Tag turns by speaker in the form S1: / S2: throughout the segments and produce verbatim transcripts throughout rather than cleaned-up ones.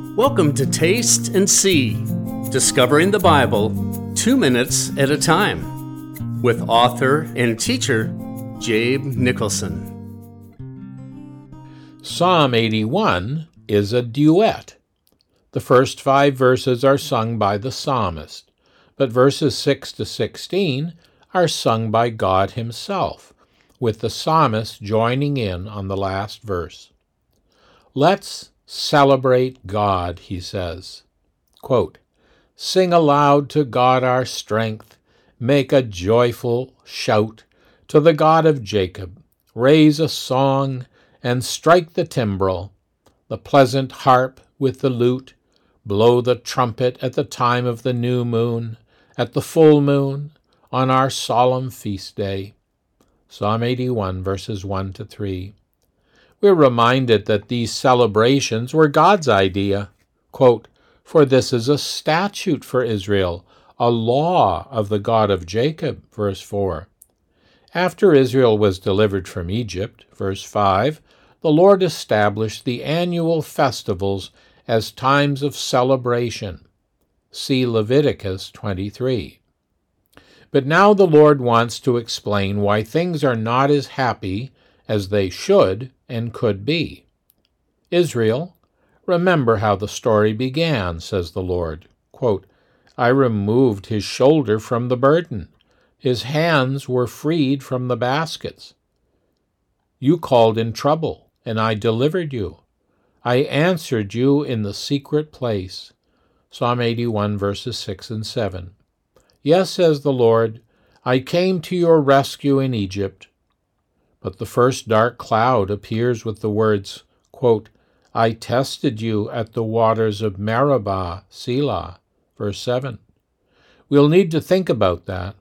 S1: Welcome to Taste and See, discovering the Bible two minutes at a time, with author and teacher Jabe Nicholson.
S2: Psalm eighty-one is a duet. The first five verses are sung by the psalmist, but verses six to sixteen are sung by God himself, with the psalmist joining in on the last verse. Let's celebrate God, he says. Quote, Sing aloud to God our strength, make a joyful shout to the God of Jacob, raise a song and strike the timbrel, the pleasant harp with the lute, blow the trumpet at the time of the new moon, at the full moon, on our solemn feast day. Psalm eighty-one, verses one to three. We're reminded that these celebrations were God's idea. Quote, For this is a statute for Israel, a law of the God of Jacob, verse four. After Israel was delivered from Egypt, verse five, the Lord established the annual festivals as times of celebration. See Leviticus twenty-three. But now the Lord wants to explain why things are not as happy as they should and could be. Israel, remember how the story began, says the Lord. Quote, I removed his shoulder from the burden. His hands were freed from the baskets. You called in trouble, and I delivered you. I answered you in the secret place. Psalm eighty-one, verses six and seven. Yes, says the Lord, I came to your rescue in Egypt. But the first dark cloud appears with the words, quote, I tested you at the waters of Meribah, Selah, verse seven. We'll need to think about that.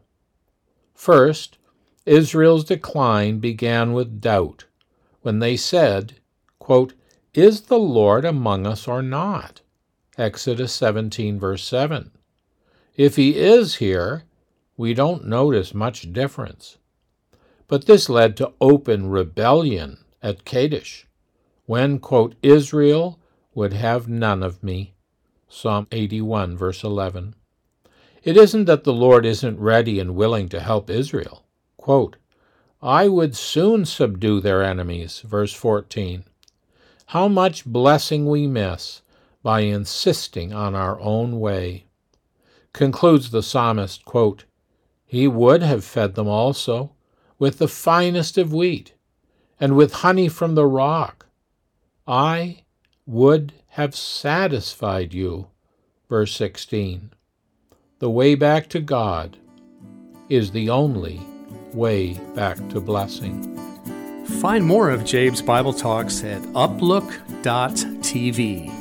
S2: First, Israel's decline began with doubt when they said, quote, Is the Lord among us or not? Exodus seventeen, verse seven. If he is here, we don't notice much difference. But this led to open rebellion at Kadesh, when, quote, Israel would have none of me. Psalm eighty-one, verse eleven. It isn't that the Lord isn't ready and willing to help Israel. Quote, I would soon subdue their enemies, verse fourteen. How much blessing we miss by insisting on our own way. Concludes the psalmist, quote, He would have fed them also with the finest of wheat and with honey from the rock. I would have satisfied you, verse sixteen. The way back to God is the only way back to blessing.
S1: Find more of Jabe's Bible Talks at uplook dot t v.